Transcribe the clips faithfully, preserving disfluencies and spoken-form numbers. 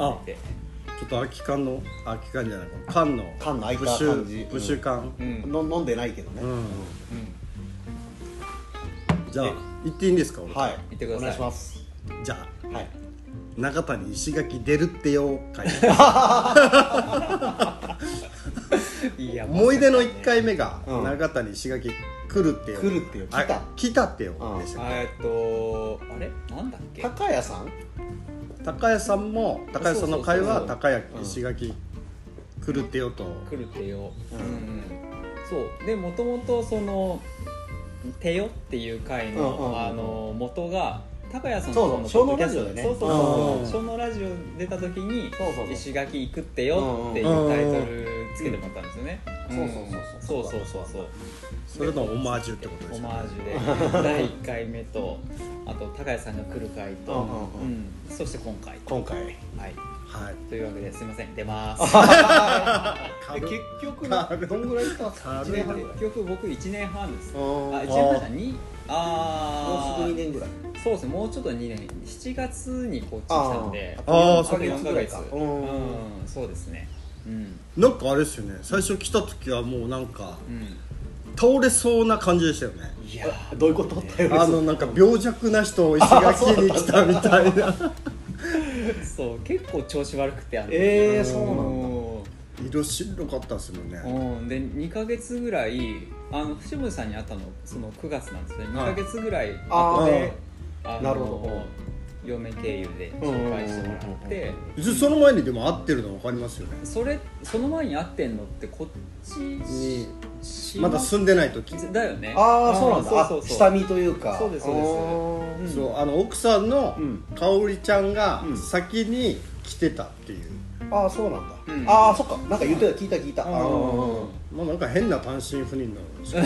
てて、 ちょっと空き缶の空き缶じゃない缶の缶の開いた感じ、 プッシュ缶、 うん、の飲んでないけどね、 うんうん、 うん、 じゃあ行っていいんですか？ はい、 行ってください。 お願いします。 じゃあ、 はい、 中谷石垣出るってよ会いや思い出のいっかいめが、うん、中谷石垣来るってよ来るってよ来た来たってよ、 うん、でしたえっとあれなんだっけ、 高谷さん高谷さんも高谷さんの会は高谷石垣来るってよと来るってよ、うんうん、そうでもともとそのてよっていう会の、うんうん、あの元が高谷さんの小のラジオでね、 そうそうそう小のラジオ出た時に石垣行くってよっていうタイトルつけてもらったんですよね。 そうそうそうそうそうそうそうそれのオマージュってことですね。オマージュでだいいっかいめとあと高谷さんが来る回と、うんうんうん、そして今回今回はい、 はい、というわけですいません出ます結局どんぐらいか結局僕いちねんはんです。あいちねんはんじゃにあもうすぐにねんぐらい。 そうですね、もうちょっとにねんしちがつにこっち来たんでああそうよんかげつ、うん、そうですね、うん、 なんかあれですよね、最初来た時はもうなんか、うん、倒れそうな感じでしたよね。 いやどういうこと？ あのなんか病弱な人を石垣に来たみたいなそう結構調子悪くてあのえー、そうなんだ。色白かったですもんね。 うんでにかげつぐらいあの藤森さんに会ったのそのくがつなんですね。にかげつぐらい後であなるほど嫁経由で紹介してもらって、 うん、その前にでも会ってるの分かりますよね。 それその前に会ってんのってこっちにまだ住んでない時だよね。 ああそうなんだ。 そうそうそう下見というか。 そうですそうです、 うん、そうあの奥さんの香織ちゃんが先に来てたっていう、 うん、ああそうなんだ、うん、ああそっかなんか言ってた聞いた聞いた。ああもうなんか変な単身赴任の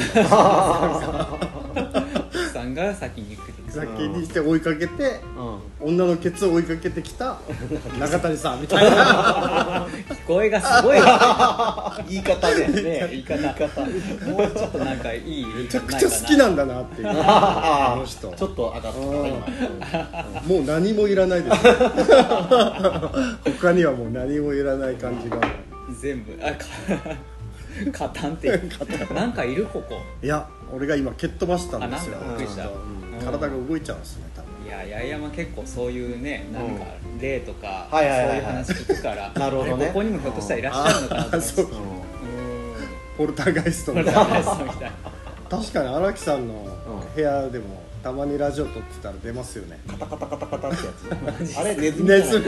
奥さんが先に来て先にして追いかけて、うん、女のケツを追いかけてきた中谷さんみたいな聞こえがすごい言い方ねね言い方もうちょっとなんかいいめちゃくちゃ好きなんだなっていうあの人ちょっと上がったもう何もいらないです他にはもう何もいらない感じが全部あかカタンってなんかいるここ。 いや俺が今蹴っ飛ばしたんですよ。 びっくりした、うん、 体が動いちゃうんですね多分。 いや八重山結構そういうねなんか例とか、 うん、そういう話聞くからなるほどね。 ここにもひょっとしたらいらっしゃるのかなと思って。 ポルターガイストみたいな確かに荒木さんの部屋でもたまにラジオ撮ってたら出ますよね。 カタカタカタカタってやつあれネズミネズミ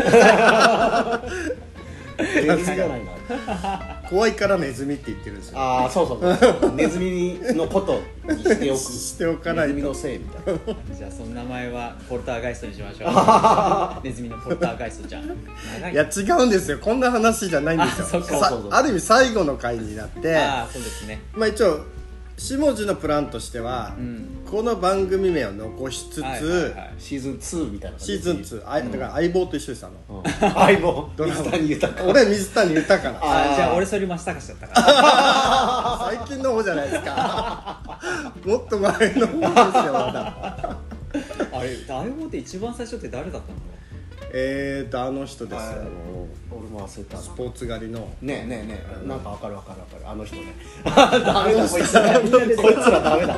ネズミじゃないな怖いからネズミって言ってるんですよ。 ああそうそうネズミのことにしておくしておかないとネズミのせいみたいなじゃあその名前はポルターガイストにしましょうネズミのポルターガイストちゃん。 いや違うんですよ、こんな話じゃないんですよ。 あ, ある意味最後の回になってあそうですね、 まあ一応下地のプランとしては、うん、この番組名を残しつつ、はいはいはい、 シーズンツーみたいなシーズンツー、うん、だから相棒と一緒です。あの、 うん、相棒水谷豊俺水谷豊なあじゃあ俺反町隆史だったから最近の方じゃないですかもっと前の方ですよまだあれ相棒って一番最初って誰だったの？ えーとあの人ですよ、あの俺も忘れたスポーツ狩りのねえねえねえ、うん、なんか分かる分かる分かるあの人ねダメだこいつらこいつらダメだ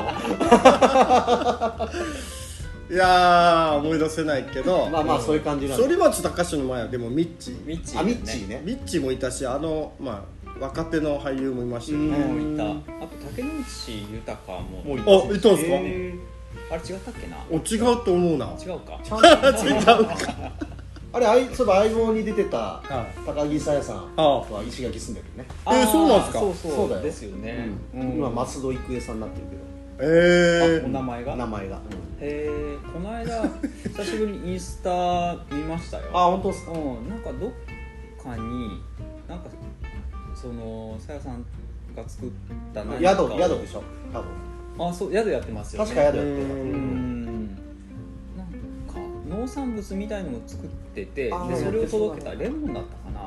いやー思い出せないけどまあまあそういう感じなんだ。 反町隆史の前はでもミッチーミッチー、 あミッチーねミッチーもいたし、あのまあ若手の俳優もいましたよね。 うんいた。あと竹野内豊もいた。あいたんですか？ あれ違ったっけな？ お違うと思うな。 違うか。 違うか。 あれ、そういえば相棒に出てた高木沙耶さんは石垣住んでるね。 えー、そうなんですか？ そうそうだよですよね。 今松戸育英さんになってるけど。 えー、 お名前が？ 名前が。へえ、この間久しぶりにインスタ見ましたよ。 あ、本当ですか？ うん、なんかどっかになんかその沙耶さんが作った何かを宿宿でしょ。多分。 あ、そう宿やってますよね。 確か宿やってる。 農産物みたいのも作っててでそれを届けたレモンだったかな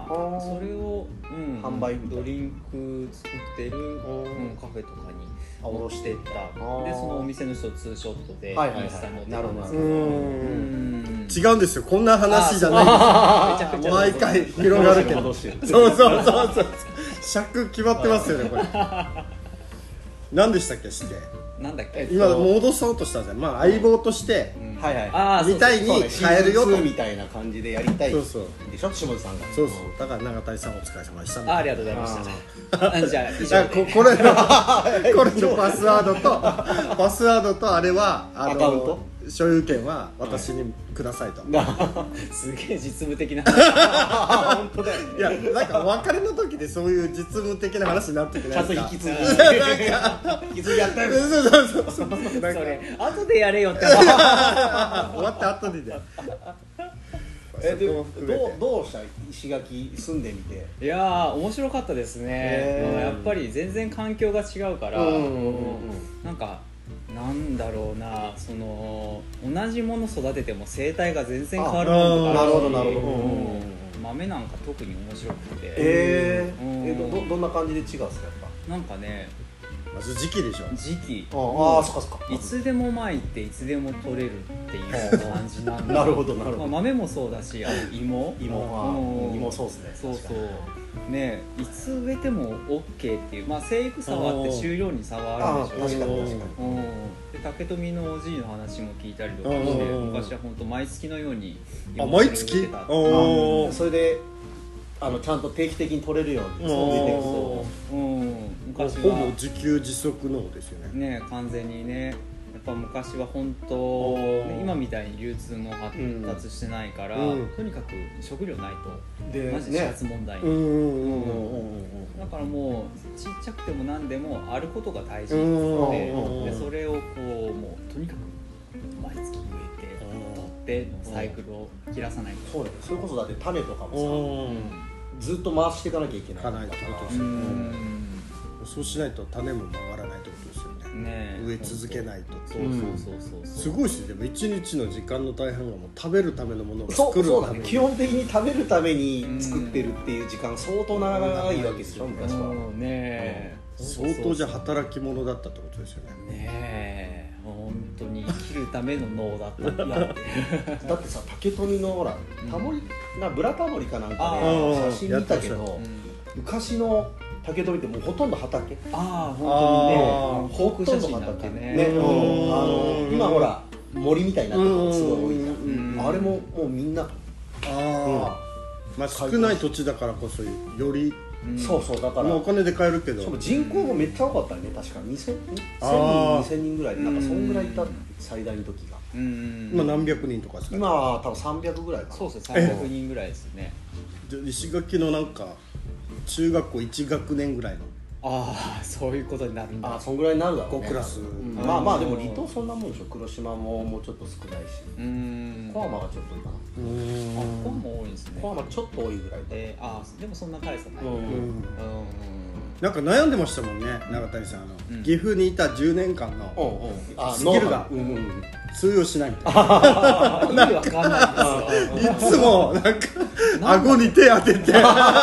な。 ーそれを、うん、 販売みたいなドリンク作ってる、うん、カフェとかにあ卸してったで、そのお店の人とツーショットでインはいはいはいスタに載ってなるほどたんですけど、 うんうん違うんですよ、こんな話じゃないんめちゃくちゃですよ毎回広がるけど戻してるそうそうそうそう尺決まってますよねこれ何でしたっけしてなんだっけ、 今戻そうとしたじゃん、まあ相棒としてはいはいあーみたいにそうね変えるよとシーズンツーみたいな感じでやりたいそうそうでしょ下地さんがそうそうだから永谷さんお疲れ様でしたみたいなあありがとうございましたあじゃあ以上だからでここれのこれのパスワードとパスワードとあれはあアカウントの所有権は私にくださいと、 すげえ実務的な話本当だよねいやなんか別れの時でそういう実務的な話になってくちゃんとないですか引き継ぎ引き継ぎやったよそうそうそうそうそうなんかそれ後でやれよって終わった後にねえでどうそこも含めてどうした石垣住んでみていやー面白かったですね、 へーうんやっぱり全然環境が違うから、 うんうんうんうんなんかなんだろうな、その同じもの育てても生態が全然変わるものとかあるし、 なるほどなるほどうんうんうん豆なんか特に面白くて、 えーうんえどどどんな感じで違うんですかやっなんかねまず時期でしょ時期ぱああそっかそっかいつでも巻いていつでも取れるっていう感じなんだなるほどなるほどまあ、豆もそうだし、あと芋芋うん芋そうっすねそうそう確かにねいつ植えても OK っていう、まあ生育差はあって収量に差はあるんでしょうけど、 あー確かに確かうん、で竹富のおじいの話も聞いたりとかして、 うん昔は本当毎月のようにあ芋を植え毎月てたっておーそれであのちゃんと定期的に取れるようにうん植えていくそう、うん、昔ほぼは自給自足農ですよねね完全にねやっぱ昔は本当、ね、今みたいに流通も発達してないから、 うんとにかく食料ないとでマジで死活問題、 うんうんうんうんうんだからもうちっちゃくても何でもあることが大事うんでうんでそれをこうもうとにかく毎月植えて取ってのサイクルを切らさないと。 そうだよそれこそだって種とかうもんさずっと回していかなきゃいけないいかないってことですうよんそうしないと種も曲がらないってことですよねねえ植え続けないとそうそうそうそうそうすごいしでも一日の時間の大半がもう食べるためのものを作そうそうだるためにね基本的に食べるために作ってるっていう時間相当長いわけでしょ昔はうんねえ相当じゃ働き者だったってことですよねねえ本当に生きるための脳だったんだってだってさ竹富のほらタモリなブラタモリかなんかあでー写真見たけやってまど昔の竹富ってもうほとんど畑あああ本当にねほとんど航空写真だって畑ねねうんうんあの今ほら森みたいになってるのがすごい多いじゃうんんあれももうみんなああまあ少ない土地だからこそよりうんそうそうだからまあお金で買えるけどしかも人口もめっちゃ多かったよね確かにせんあーにせんにんぐらいでなんかそんぐらいいた最大の時がうん今何百人とかですか今は多分さんびゃくぐらいかなそうですねさんびゃくにんぐらいですねじゃあ石垣のなんか中学校いち学年ぐらいのああそういうことになるんだあそんぐらいになるだろうねごクラスうんまあまあでも離島そんなもんでしょ黒島ももうちょっと少ないしうん小浜がちょっと多いかなうあここーんも多いですね小浜ちょっと多いぐらいでえー、あーでもそんな大差ない、 ううんうんんうなんか悩んでましたもんね永谷さんあの、 うん岐阜にいたじゅうねんかんのうんうんあスキルがノウハウうんうん通用しないみたいなん、意味わかんないですよいつもなんか顎に手当てて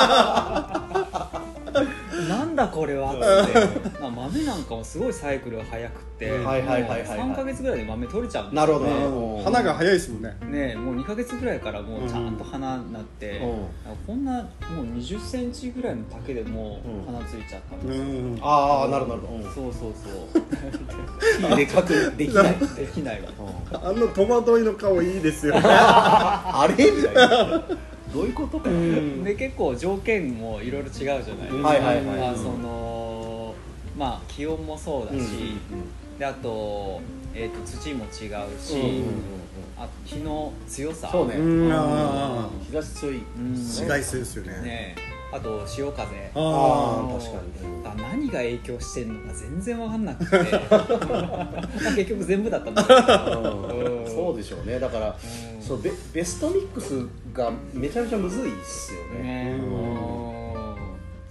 なんだこれはってまあ豆なんかもすごいサイクルが早くて、 うんはいはいはいはいはいさんかげつぐらいで豆取れちゃうんですなるほどねね花が早いですもんねねもうにかげつぐらいからもうちゃんと花になって、 うんこんなもうにじゅっセンチぐらいの竹でもうん花ついちゃったんうですよ、 んああなるほどなるほどそうそうそうでかくできないできないわあの戸惑いの顔いいですよねあれみたいなどういうことかなで結構条件もいろいろ違うじゃないですか、 はいはいはいまあそのまあ気温もそうだし、であと,、えー、と土も違うし、 うんうんうんあと日の強さそうねうんあ日差し強いうんー紫外線ですよねねあと潮風ああーあ確かにあ何が影響してんのか全然分かんなくてまあ結局全部だったんだけどうんそうでしょうねだからうんそう ベ, ベストミックスがめちゃめちゃむずいっすよねねうんうんそ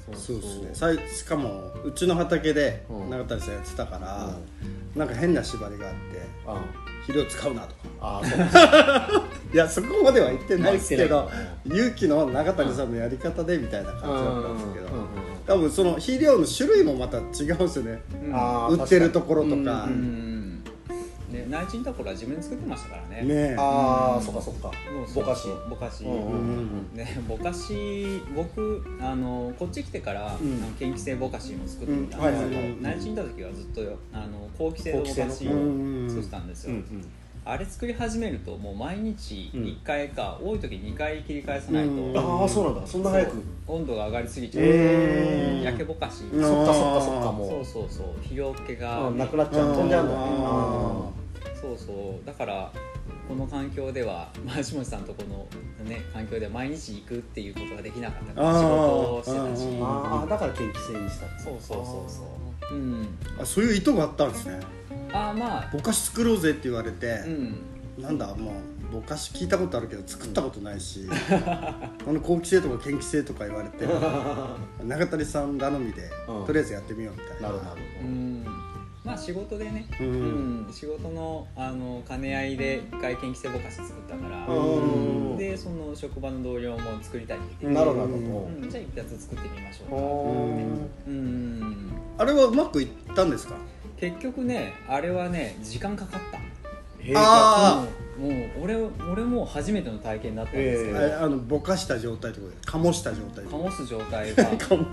そうですね。さいしかもうちの畑でうん永谷さんやってたから、 うんなんか変な縛りがあってあ肥料使うなとか、 あそういやそこまでは言ってないですけど、 まあ勇気の永谷さんのやり方でみたいな感じだったんですけど、 うんうんうん多分その肥料の種類もまた違うんですよね。 うんあー売ってるところとか、 うんうんね、内地のところは自分で作ってましたからね。 ねえ、 ああそっかそっかそうそうぼかしぼかし、 うんうんうんね、ぼかし僕あのこっち来てから、 んあの嫌気性ぼかしも作ってみたんうんですけど、 はいはいはい内地にいた時はずっとあの後期性のぼかしを後期性の作ってたんですよ、 うんうんあれ作り始めるともう毎日うんいっかいか、多い時にかい切り返さないと、 うんああそうなんだそんな早くそう温度が上がりすぎちゃう、 へー焼けぼかし、 うんそっかそっかそっかもそうそうそう肥料気が、 うんなくなっちゃう飛んじゃうんだねあそうそうだからこの環境では橋本さんとこの、ね、環境では毎日行くっていうことができなかったからあー仕事をしてたし、 うんああだから嫌気性にしたそうそうそうそううんあそういう意図があったんですね。 あーまあぼかし作ろうぜって言われて、 うんなんだもうぼかし聞いたことあるけど作ったことないし、この後期性とか嫌気性とか言われて永谷さん頼みで、 うんとりあえずやってみようみたいな。 なるほどうんまあ仕事でね、 うんうん仕事のあの兼ね合いで外見規制ぼかし作ったから、 うんでその職場の同僚も作りたいって言って、 なるほどなるうほん、じゃあ一発作ってみましょうか、 どうんあれはうまくいったんですか？ 結局ねあれはね時間かかったへーあもうもう俺俺も初めての体験だったんですけど、 ああのぼかした状態ってことで醸した状態醸す状態が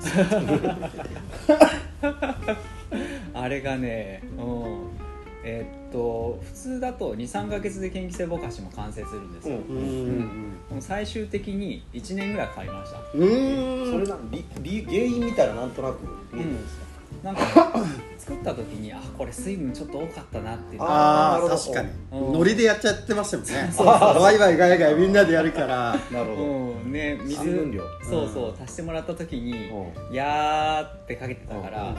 あれがね、うん、えーっと普通だと にさんかげつで嫌気性ぼかしも完成するんですよ、 うんうんうんもう最終的にいちねんぐらいかかりました。 うんうーんそれな理理原因見たらなんとなく見えるんですかなんか作った時にあこれ水分ちょっと多かったなっていうのがあああーなるほど確かにうんノリでやっちゃってましたもんね。ワイワイガヤガヤみんなでやるからなるほどうんね水水分量そうそう足してもらった時にうん 「やー」ってかけてたからうん 「あ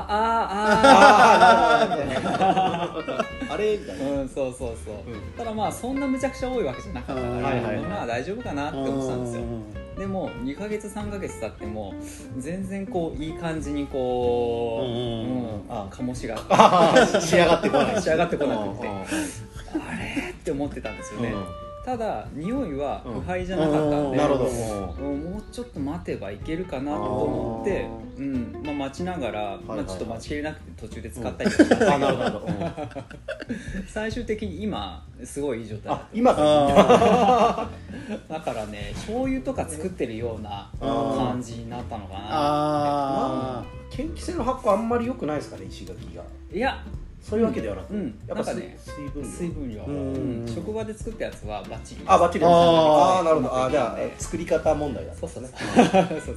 ああーあー」みたいなあれみたいなうんそうそうそう、 うんただまあそんなむちゃくちゃ多いわけじゃなかったから、 うんはいはいはいまあ大丈夫かなって思ってたんですよ。 うんでもにかげつさんかげつ経っても全然こういい感じにこう、 うんうんあ醸しが仕上がってこない仕上がってこなくてうんうんあれって思ってたんですよね、 うんただ匂いは腐敗じゃなかったんで、 なるほどうんもうちょっと待てばいけるかなと思ってあうんまあ、待ちながら、 いはいまあ、ちょっと待ちきれなくて途中で使ったりとかしたんですあけど、 なるほど最終的に今すごいいい状態だあ今だあだからね醤油とか作ってるような感じになったのかなあ嫌気性の発酵あんまり良くないですかね石垣がいやそういうわけではなく、 うんやっぱなんかね水分量水分量、 うんうん職場で作ったやつはバッチリあバッチリですあーあーなるほどあーじゃあね作り方問題だそうそうそうねそうそう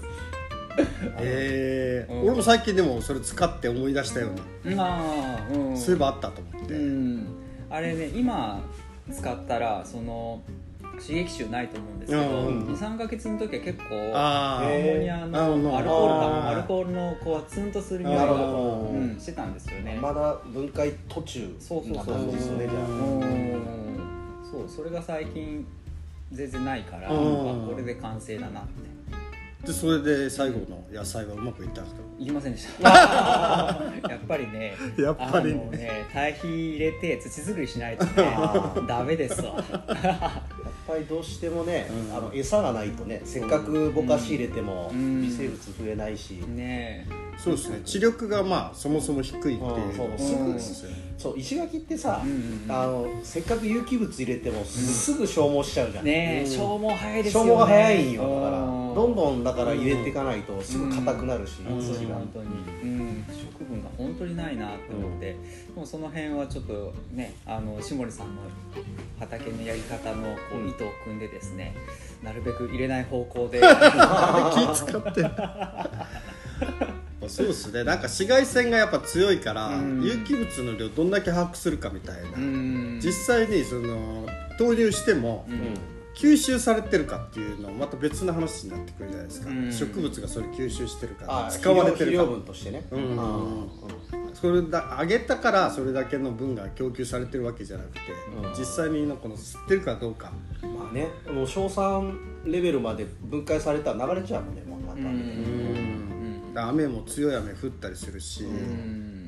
えーうん俺も最近でもそれ使って思い出したようにまあ、うん、 そういえばあったと思ってうんあれね今使ったらその刺激臭ないと思うんですけど、 うんにさんかげつの時は結構あーアンモニアのあーアルコールあー感アルコールのこうツンとする匂いがなるほどうん、してたんですよね。 まだ分解途中そうそうそうな感じですよねじゃあうんそうそれが最近全然ないから、 うんあこれで完成だなってでそれで最後の野菜はうまくいったんですか？ 言いませんでしたやっぱりねやっぱりねあのね堆肥入れて土作りしないとねあーダメですわやっぱりどうしてもね、 うんあの餌がないとねせっかくぼかし入れてもうん微生物増えないし、 ねそうですね知力がまあそもそも低いっていううんそうのすぐですよね。 そう石垣ってさ、 うんうんうんあのせっかく有機物入れてもすぐ消耗しちゃうじゃん、 ねえ、 うん消耗早いですよね消耗が早いんよだからうんどんどんだから入れていかないとすぐ硬くなるし、 うん土が、 本当に、うん、食分が本当にないなって思って、でもその辺はちょっとねあの下森さんの畑のやり方のこううん意図を組んでですね、なるべく入れない方向で気使ってそうですねなんか紫外線がやっぱ強いから、 うん有機物の量どんだけ把握するかみたいな、 うん実際にその投入しても、 うん吸収されてるかっていうのはまた別の話になってくるじゃないですか、 うん植物がそれ吸収してるかあ使われてるか肥料分としてね、 うんあーそれだ上げたからそれだけの分が供給されてるわけじゃなくて、 うん実際にこの吸ってるかどうか、 うんまあねもう硝酸レベルまで分解されたら流れちゃうもんねもうまたね、 うんうん雨も強い雨降ったりするし、 うん、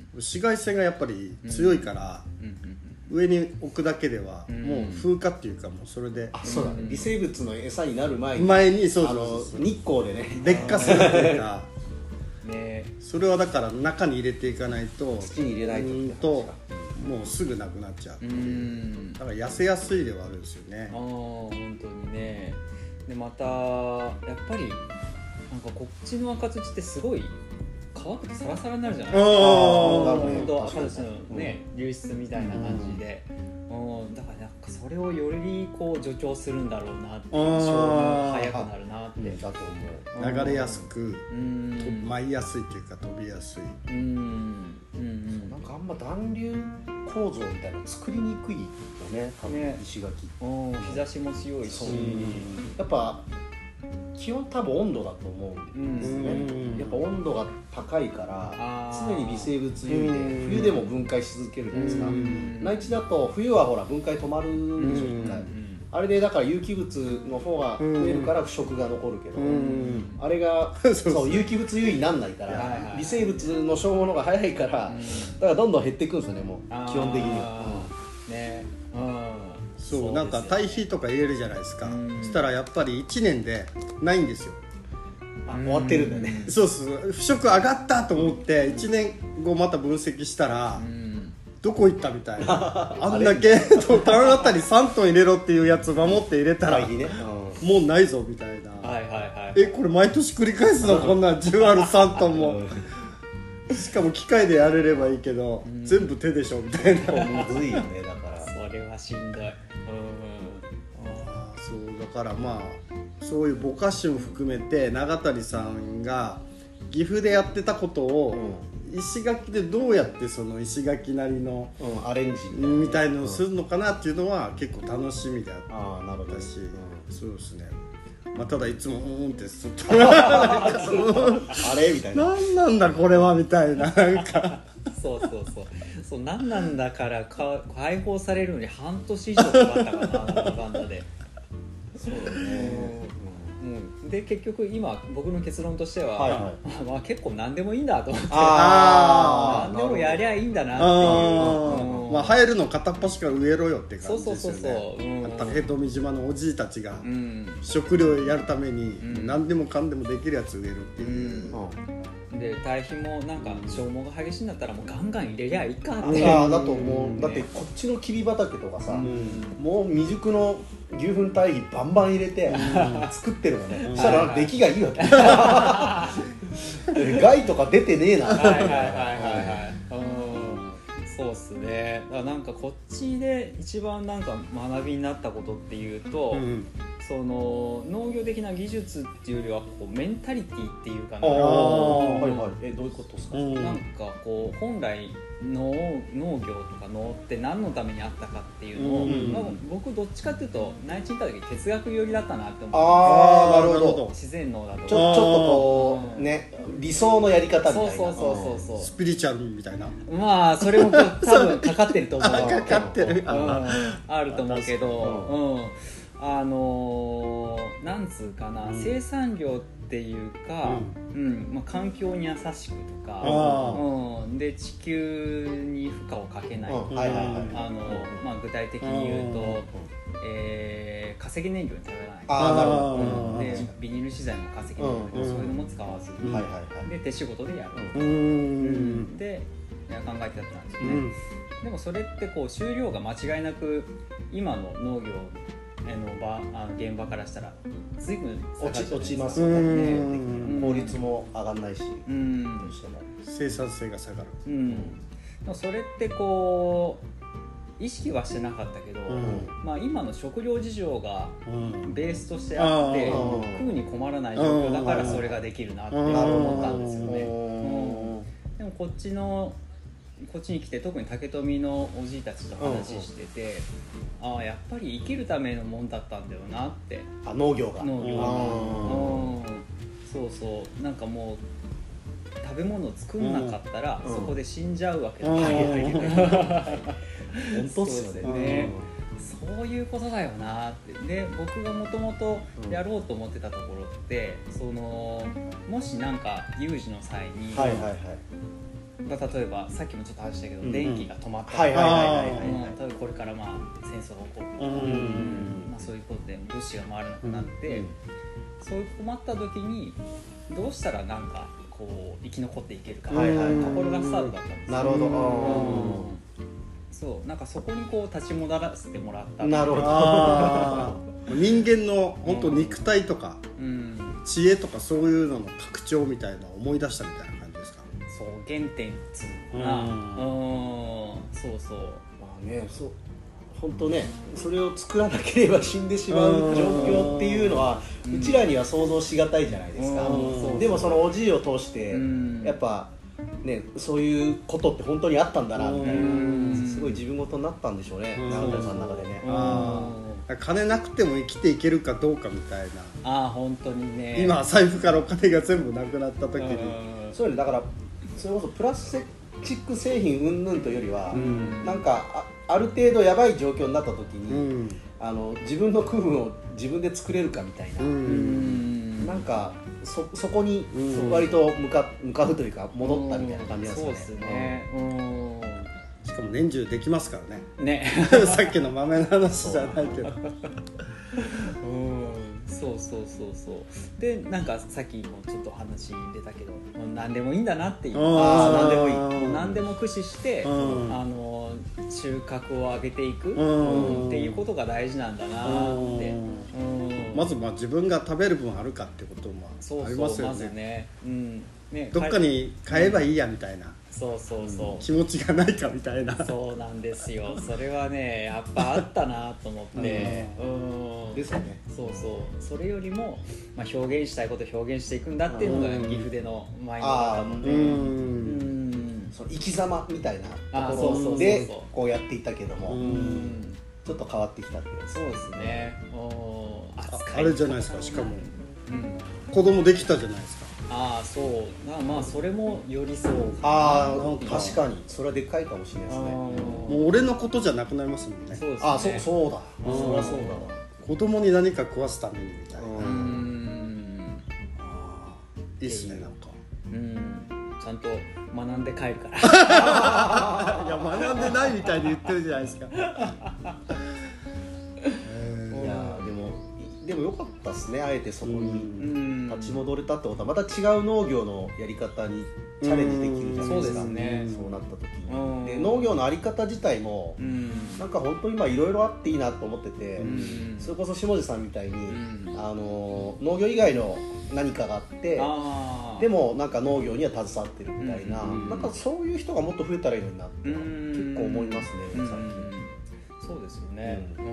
紫外線がやっぱり強いから、うんうんうん、上に置くだけではもう風化っていうか、もうそれで、 あ、そうだね、微生物の餌になる前に前にそうそうそうそう、あの日光でね劣化するっていうかね、 それはだから中に入れていかないと、 土に入れないとうんともうすぐなくなっちゃうっていう、うん、だから痩せやすいではあるんですよね。 ああ、本当にね。でまたやっぱりなんかこっちの赤土ってすごい乾くとサラサラになるじゃないですか。本当赤土のね、うん、流出みたいな感じで、うんうん、だからなんかそれをよりこう助長するんだろうなって、消耗が早くなるなって、 だと思う。流れやすく、うん、舞いやすいっていうか飛びやすい。うん、 うん、なんかあんま暖流構造みたいなの作りにくいよね、多分石垣、 ね、日差しも強いし、 やっぱ基本多分温度だと思うんですね、うん、やっぱ温度が高いから常に微生物優位で冬でも分解し続けるじゃないですか。内地だと冬はほら分解止まるでしょ、一回。あれでだから有機物の方が増えるから腐食が残るけど、あれがそう有機物優位になんないから微生物の消耗の方が早いから、だからどんどん減っていくんですよね、もう基本的には。 ね、 そう、なんか堆肥とか入れるじゃないですか。そしたらやっぱりいちねんでないんですよ。 あ、終わってるんだね。 そうそう、腐食上がったと思っていちねんごまた分析したらどこ行ったみたいなあんだけ単あたりさんトン入れろっていうやつ守って入れたら、ね、うん、もうないぞみたいな、はいはいはい、えこれ毎年繰り返すのこんなじゅうあるさんトンもしかも機械でやれればいいけど、うん、全部手でしょみたいな。 むずいよね、だからそれはしんどい。うん、 あ、そうだからまあそういうぼかしも含めて永谷さんが岐阜でやってたことを、うん、石垣でどうやってその石垣なりの、うん、アレンジみたいのをするのかなっていうのは結構楽しみだったし、あ、なるほど、うん、そうですね。まあ、ただいつもうんってちょっとあれみたいな、何なんだこれはみたいな、なんかそうそうそうそう、何なんだからか解放されるのに半年以上かかったかな、あのバンダで。そうだね。うん、で結局今僕の結論としては、はいはい、まあ、結構何でもいいんだと思って、あ、何でもやりゃいいんだなっていう、 うん、まあ、生えるの片っ端から植えろよって感じですよね。そうそうそうそう、うん、竹富島のおじいたちが食料やるために何でもかんでもできるやつ植えるっていう、 うん、で堆肥もなんか消耗が激しいんだったらもうガンガン入れりゃいいかって、 ああだと思う、うん、だってこっちのきび畑とかさ、うん、もう未熟の牛糞堆肥バンバン入れて、うん、作ってるのね、うん、そしたら出来がいいわけ害とか出てねえな。はいはいはいはいはい、 うん、そうっすね。だからなんかこっちで一番なんか学びになったことっていうと、うん、その農業的な技術っていうよりはこうメンタリティっていうかな、あ、 はいはい、え、どういうことですか。 なんかこう本来農, 農業とか農って何のためにあったかっていうのを、うんうん、まあ、僕どっちかっていうと内地に行った時哲学寄りだったなって思って。 ああ、なるほど。 自然農だとち ょ, ちょっとこう、うん、ね、理想のやり方みたいな。 そうそうそうそう、 スピリチュアルみたいな。 まあそれも多分かかってると思う。 かかってる、うん、 あると思うけど、うん、あのー、なんつうかな、うん、生産業っていうか、うんうん、まあ、環境に優しくとか、うん、で地球に負荷をかけないとか、あの、まあ、具体的に言うと、えー、化石燃料に頼らない、あ、なるほど、でビニール資材も化石燃料、うん、そういうのも使わずに、うん、で手仕事でやる、うん、で考えてやったんですよね、うん、でもそれってこう収量が間違いなく今の農業の場、あの現場からしたら随分落ち、落ちますよね。効率も上がんないし、うん、どうしても生産性が下がる、 うん、それってこう意識はしてなかったけど、うん、まあ、今の食料事情がベースとしてあって、うん、食うに困らない状況だからそれができるなって思ったんですよね、うん、でもこっちのこっちに来て特に竹富のおじいたちと話してて、うん、ああやっぱり生きるためのもんだったんだよなって。 あ、農業が農業が、うん、そうそう、なんかもう食べ物を作んなかったら、うん、そこで死んじゃうわけだから、うん、本当っすよね。 そういうことだよなって。で僕がもともとやろうと思ってたところって、うん、そのもしなんか有事の際に、はいはいはい、例えばさっきもちょっと話したけど、うん、電気が止まったりとか、例えばこれからまあ戦争が起こるとか、うん、まあ、そういうことで物資が回らなくなって、うん、そういう困った時にどうしたらなんかこう生き残っていけるかっていうところがスタートだったんですよ。 なるほど、うん、 そうなんかそこにこう立ち戻らせてもらった。 なるほど。 人間の本当肉体とか、うん、知恵とかそういうのの拡張みたいなのを思い出したみたいな感じですか。 そう原点つうな、うん、そうそう、 まあね、そう本当ね、それを作らなければ死んでしまう状況っていうのはうちらには想像しがたいじゃないですか。でもそのおじいを通してやっぱね、そういうことって本当にあったんだなみたいな、すごい自分事になったんでしょうね、長谷さんの中でね。 あ、金なくても生きていけるかどうかみたいな。 ああ本当にね、 今財布からお金が全部なくなった時に、 そういうのだからそれこそプラスチック製品云々というよりは、うん、なんか あ, ある程度やばい状況になった時に、うん、あの自分の空分を自分で作れるかみたいな、うん、なんか そ, そこに割と向 か, 向かうというか戻ったみたいな感じなんですよね。 そうですね、うん、 しかも年中できますからね。 ねさっきの豆の話じゃないけど。 そうそうそうそうで、なんかさっきもちょっと話出たけど、もう何でもいいんだなっていう、あ何でもいい、もう何でも駆使して、あの収穫を上げていくっていうことが大事なんだなって。 まずまあ自分が食べる分あるかってこともありますよね。そうそう、まずね、うんね、どっかに買えばいいやみたいな、うん、 そうそうそう、 気持ちがないかみたいな。 そうなんですよ。それはねやっぱあったなと思って、 うん、ですよね。 そうそう、それよりも、まあ、表現したいことを表現していくんだっていうのが岐阜でのマインドだったので、うん、 その生き様みたいなところでこうやっていったけども、うん、ちょっと変わってきたっていう。 そうですね。おあ, あれじゃないですか。しかも、うん、子供できたじゃないですか。 ああそう、まあそれもよりそう。 ああ確かにそれはでかいかもしれないですね。もう俺のことじゃなくなりますもんね。 そうですね。ああ そ, そうだ、そりゃそうだわ。 子供に何か食わすためにみたいな。うん、あいいっすね。なんかうんちゃんと学んで帰るから。 いや学んでないみたいに言ってるじゃないですか。 でも良かったですね。あえてそこに立ち戻れたってことはまた違う農業のやり方にチャレンジできるじゃないですか。そうですね。そうなった時にで農業のあり方自体もなんか本当に今いろいろあっていいなと思ってて、それこそ下地さんみたいにあの農業以外の何かがあってでもなんか農業には携わってるみたいな、なんかそういう人がもっと増えたらいいのになって結構思いますね最近。 そうですよね、うん、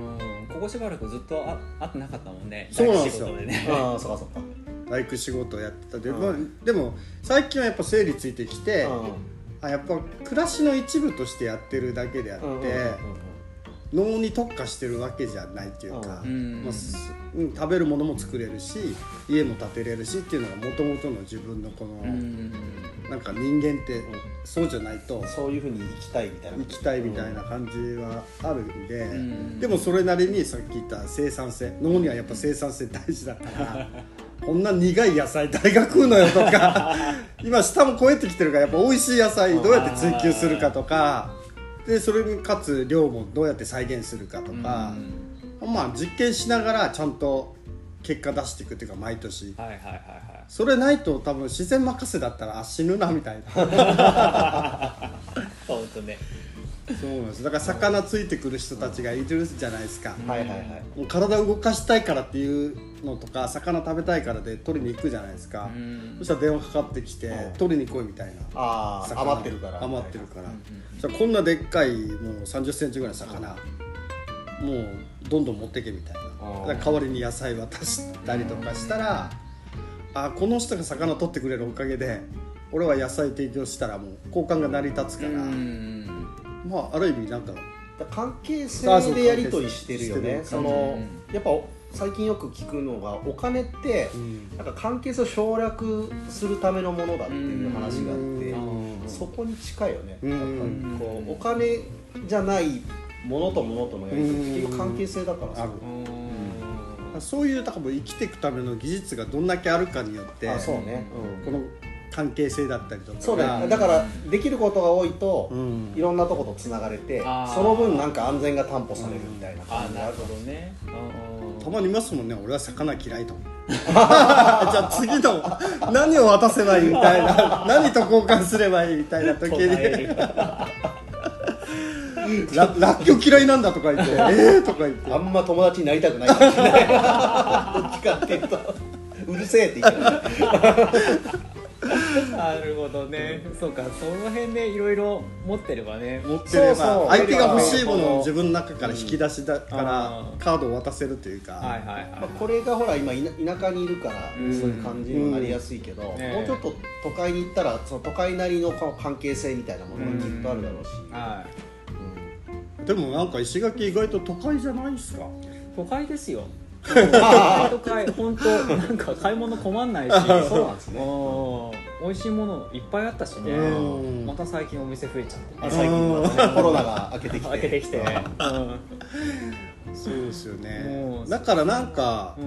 ここしばらくずっとあ会ってなかったもんね。 そうなんですよ。 ああそうかそうか。 大工仕事やってたで、まあ、でも最近はやっぱ整理ついてきて、あやっぱ暮らしの一部としてやってるだけであって、農に特化してるわけじゃないっていうか、うんまあ、食べるものも作れるし家も建てれるしっていうのがもともとの自分のこの、うん、なんか人間ってそうじゃないとそういう風に生きたいみたいな生きたいみたいな感じはあるんで、うん、でもそれなりにさっき言った生産性、農にはやっぱ生産性大事だからこんな苦い野菜誰が食うのよとか今舌も超えてきてるからやっぱ美味しい野菜どうやって追求するかとかでそれにかつ量もどうやって再現するかとか、うん、まあ実験しながらちゃんと結果出していくっていうか毎年、はいはいはいはい、それないと多分自然任せだったら死ぬなみたいなそうですね。 そうなんです。だから魚ついてくる人たちがいるじゃないですか、 うん、はいはいはい、 もう体を動かしたいからっていうのとか魚食べたいからで取りに行くじゃないですか、うん、そしたら電話かかってきて、うん、取りに来いみたいな。 ああ余ってるから余ってるから、はいはい、じゃあこんなでっかいもうさんじゅっセンチぐらいの魚、うん、もうどんどん持ってけみたいな。代わりに野菜渡したりとかしたら、あこの人が魚取ってくれるおかげで俺は野菜提供したらもう交換が成り立つから、うんまあある意味なんか関係性でやり取りしてるよね。そのやっぱ最近よく聞くのがお金ってなんか関係性を省略するためのものだっていう話があって、そこに近いよね。やっぱりこうお金じゃない物と物とのやり取りっていう関係性だからさ、 うん、そういうだからもう生きていくための技術がどんだけあるかによって、 あそうね、 うん、この関係性だったりとか、 そうね、だからできることが多いと、うん、いろんなとことつながれて、その分なんか安全が担保されるみたいな感じがある。 なるほどね。 たまにいますもんね、俺は魚嫌いとじゃあ次の何を渡せばいいみたいな何と交換すればいいみたいな時にららっきょう嫌いなんだとか言ってえーとか言ってあんま友達になりたくないかもしれないどっちかっていうとうるせえって言ってなるほどね。そうか、その辺でいろいろ持ってればね、 持ってればそうそう相手が欲しいものを自分の中から引き出しだから、うん、カードを渡せるというか、はいはいはい、 まあ、これがほら今田舎にいるからそういう感じになりやすいけど、うんね、もうちょっと都会に行ったらその都会なりの関係性みたいなものがきっとあるだろうし、うんはいうん、でもなんか石垣意外と都会じゃないですか。 都会ですよ都会、本当なんか買い物困んないしそうなんですね、 美味しいものいっぱいあったしね、また最近お店増えちゃって、ね、 最近またねコロナが明けてきて明けてきて、うん、 そうですよね。だからなんか、うん、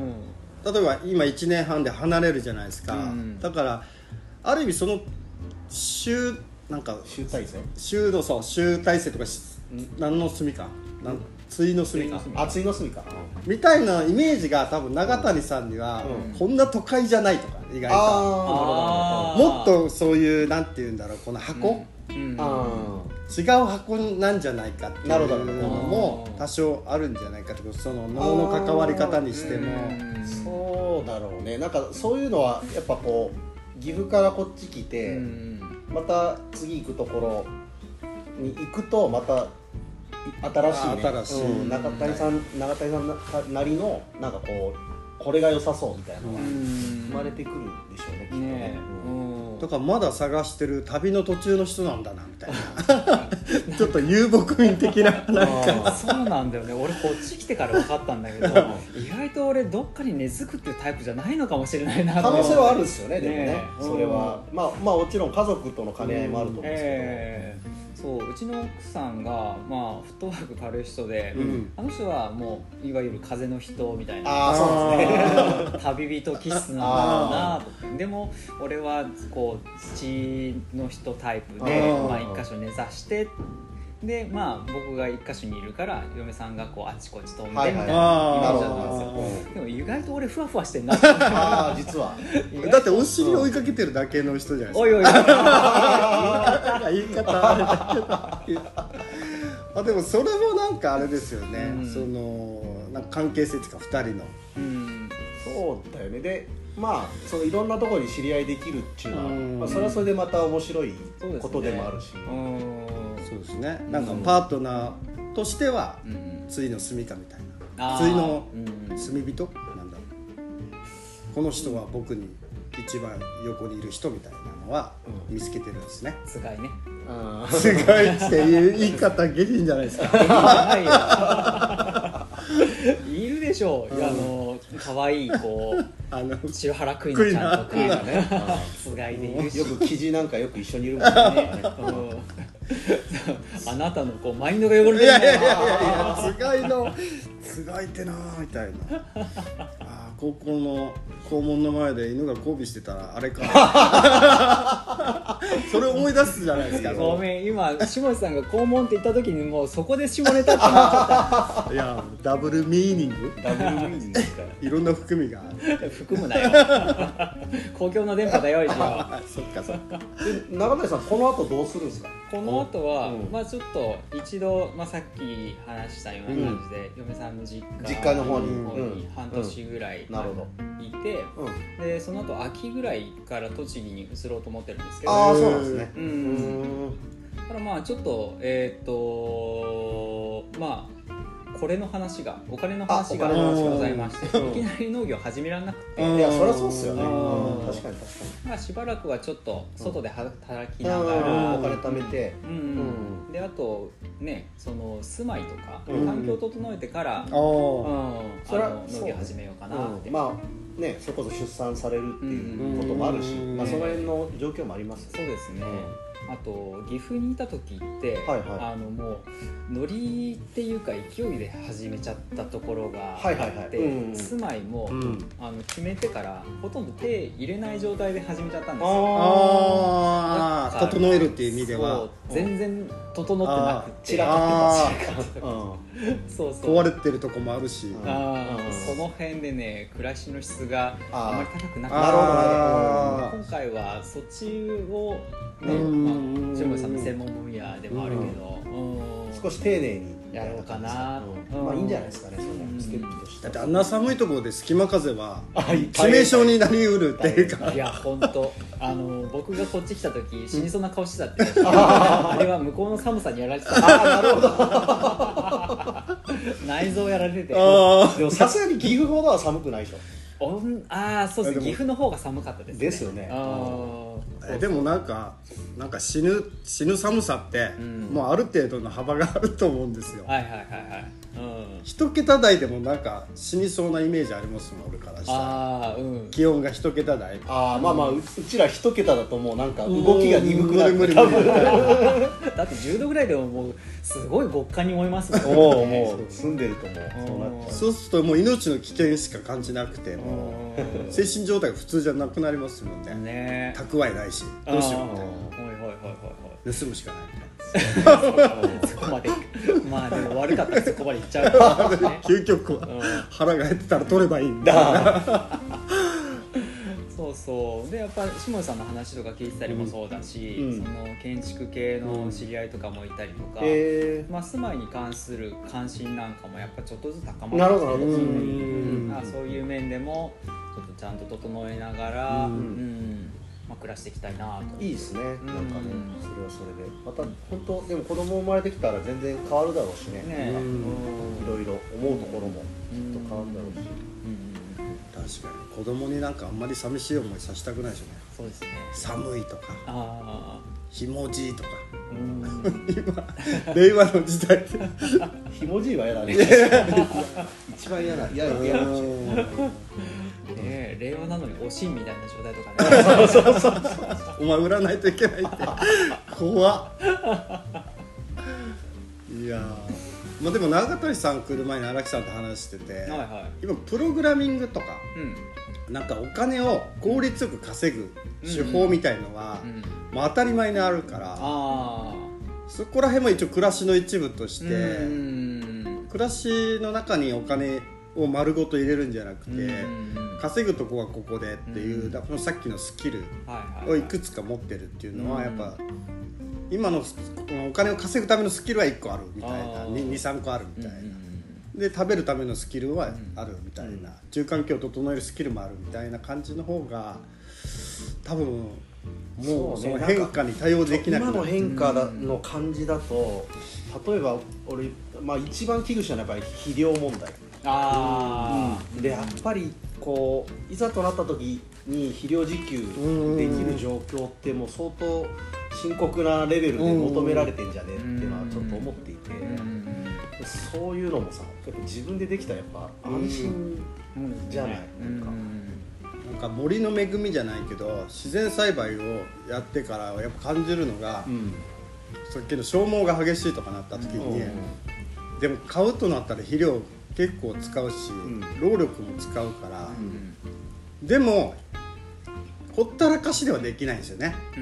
例えば今いちねんはんで離れるじゃないですか、うん、だからある意味その集なんか集大成集のそう集大成とか何の住みかなん対の住みかあ対の住みかみたいなイメージが多分永谷さんには、うん、こんな都会じゃないとか意外とあもっとそういうなんていうんだろうこの箱、うんうん、あ違う箱なんじゃないかっていうのも多少あるんじゃないかとかその物の関わり方にしてもそうだろうね。なんかそういうのはやっぱこう岐阜からこっち来てまた次行くところに行くとまた新しいね、新しい、うん、中谷さん、はい、永谷さんなりのなんかこうこれが良さそうみたいなのが生まれてくるんでしょうね、きっとね。 うん、とかまだ探してる旅の途中の人なんだなみたいなちょっと遊牧民的ななんかそうなんだよね。俺こっち来てから分かったんだけど意外と俺どっかに根付くっていうタイプじゃないのかもしれないな。 可能性はあるんですよね。でもね、ね、それはまあまあもちろん家族との兼ね合いもあると思うんですけど、えーそううちの奥さんが、まあ、フットワーク軽い人で、うん、あの人はもういわゆる風の人みたいなあそうですね旅人気質なんだろうなと。でも俺はこう土の人タイプでまあ、一箇所根ざしてでまあ僕が一箇所にいるから嫁さんがこうあちこち飛んでみたいなイメージだったんですよ。でも意外と俺ふわふわしてんなあ実はだってお尻追いかけてるだけの人じゃないですか。 おいおい言い方あれだけどあでもそれもなんかあれですよね、うん、そのなんか関係性っていうかふたりの、 うん、そうだよね。でまあそのいろんなところに知り合いできるっていうのは、うんまあ、それはそれでまた面白いことでもあるしそうですね。なんかパートナーとしては対の住みかみたいな対の住み人なんだろうこの人は僕に一番横にいる人みたいなのは見つけてるんですね。 つがいね。 つがいっていう言い方下品じゃないですか。 いるでしょう。あの可愛いこうあの白原クイナちゃんとかね。つがいでいるし。 よく記事なんかよく一緒にいるもんね。 あなたのこうマインドが汚れてるね。 いやいやいやいやつがいのつがいってなみたいな。あ高校の校門の前で犬が交尾してたらあれかそれ思い出すじゃないですか。 ごめん今下地さんが校門って言った時にもうそこで下ネタってなっちゃった。 いやダブルミーニングダブルミーニングですかいろんな含みがある。 含むなよ公共の電波だよ一応そっかそっか。 で永谷さんこの後どうするんですか。 この後は、うん、まあちょっと一度、まあ、さっき話したような感じで、うん、嫁さんの実家実家の方に、 方に半年ぐらい、うん、いて、うん、でその後秋ぐらいから栃木に移ろうと思ってるんですけど。 ああそうなんですね。 うんうんだからまあちょっとえっ、ー、とまあこれの話がお金の話がございましていきなり農業始められなくて。 いやそりゃそうっすよね。確かに確かに。 まあしばらくはちょっと外で働きながらお金貯めて、 うんうん、であとねその住まいとか環境を整えてから、うん、あの農業始めようかなって、 うん、まあねそれこそ出産されるっていうこともあるし、うん、まあその辺の状況もあります。 そうですね。 あと岐阜にいた時って、はいはい、あのもうノリっていうか勢いで始めちゃったところがあって、はいはいはい、うん、住まいも、うん、あの決めてからほとんど手入れない状態で始めちゃったんですよ。 ああ整えるっていう意味では全然整ってなくて散らかってたしそうそう壊れてるとこもあるし、 あその辺でね暮らしの質があまり高くなくて、今回はそっちをね、まあ、ジョムさんの専門分野でもあるけど、うんうん、 少し丁寧にやろうかな、 うん、まあいいんじゃないですかね、そのステップとして。 だってあんな寒いところで隙間風は致命傷になりうるっていうか、 いや本当あの僕がこっち来た時死にそうな顔してたって、あれは向こうの寒さにやられてた。 ああなるほど内臓やられてて、 でもさすがに岐阜ほどは寒くないでしょ。 ああそうですね、岐阜の方が寒かったですね。 ですよね。 あえでもなんかなんか死ぬ死ぬ寒さって、うん、もうある程度の幅があると思うんですよ。 はいはいはいはい。うん、 一桁台でもなんか死にそうなイメージありますもん俺からしたら。 あ、うん、 気温が一桁台。 ああまあまあ う, うちら一桁だともうなんか動きが鈍くなる。 無理無理無理だってじゅうどぐらいでももうすごい極寒に思いますもんね。 もうもう住んでるともうそうなっちゃう。 そうするともう命の危険しか感じなくて、もう精神状態が普通じゃなくなりますもんね。 ね蓄えないしどうしようみたいな。 はいはいはいはい。 盗むしかないみたいな。 そこまでまあでも悪かったらそこまでいっちゃうからね。 究極は腹が減ってたら取ればいいんだ。 そうそうでやっぱ下地さんの話とか聞いてたりもそうだし、うん、その建築系の知り合いとかもいたりとか、うんまあ、住まいに関する関心なんかもやっぱちょっとずつ高まってきてるし、うんまあ、そういう面でもちょっとちゃんと整えながら、うんうんまあ、暮らしていきたいなと。 いいですね、なんかね、それはそれでまた本当でも子供生まれてきたら全然変わるだろうしね、ねうんいろいろ思うところもきっと変わるだろうし、 確かに子供になんかあんまり寂しい思いさせたくないですよね。 そうですね。 寒いとかあひもじいとか今令和の時代ひもじいは嫌だね。一番嫌な嫌や嫌なね、令和なのにおしんみたいな状態とかね。そうそうそうお前売らないといけないって怖っ。いやまあ、でも長谷さん来る前に荒木さんと話してて、はいはい、今プログラミングとか、うん、なんかお金を効率よく稼ぐ手法みたいのは、うんうんまあ、当たり前にあるから、あそこら辺も一応暮らしの一部として、うん、暮らしの中にお金を丸ごと入れるんじゃなくて、うん、稼ぐとこはここでっていう、うん、だからさっきのスキルをいくつか持ってるっていうのはやっぱ、今のお金を稼ぐためのスキルはいっこあるみたいな にさんこあるみたいな、うん、で食べるためのスキルはあるみたいな、うん、住環境を整えるスキルもあるみたいな感じの方が多分もうその変化に対応できなくなる。 今の変化の感じだと例えば俺、まあ、一番危惧したのはやっぱり肥料問題。あ、うん、でやっぱりこういざとなった時に肥料自給できる状況ってもう相当深刻なレベルで求められてんじゃねっていうのはちょっと思っていて、そういうのもさやっぱ自分でできたらやっぱ安心じゃない、なんかなんか森の恵みじゃないけど自然栽培をやってからやっぱ感じるのが、うん、さっきの消耗が激しいとかなった時に、うん、でも買うとなったら肥料結構使うし、うん、労力も使うから、うん、でもほったらかしではできないんですよね、うん、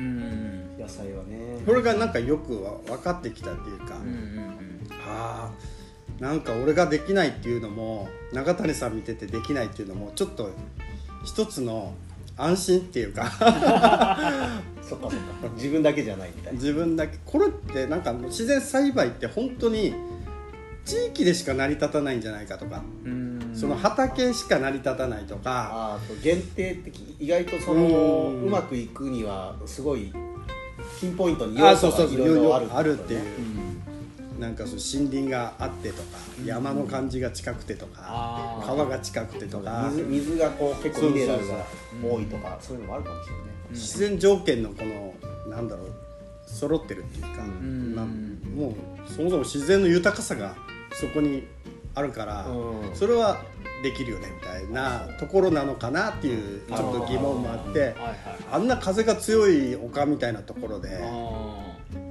野菜はね。 これがなんかよく分かってきたっていうか、うんうんうん、あーなんか俺ができないっていうのも長谷さん見ててできないっていうのもちょっと一つの安心っていうかそっかそっか自分だけじゃないみたいな。 自分だけこれってなんか自然栽培って本当に地域でしか成り立たないんじゃないかとか、うんその畑しか成り立たないとか、 あ限定的意外とその う, うまくいくにはすごいピンポイントに要素がいろいろある、ね、 あるっていう、うん、なんかその森林があってとか、うん、山の感じが近くてとか、うん、川が近くてとか水, 水がこう結構ミネラルが多いとか、そういうのもあるかもしれない、 うん、自然条件のこのなんだろう揃ってるっていうか、うんまあ、もうそもそも自然の豊かさがそこにあるから、うん、それはできるよねみたいなところなのかなっていうちょっと疑問もあって、あんな風が強い丘みたいなところで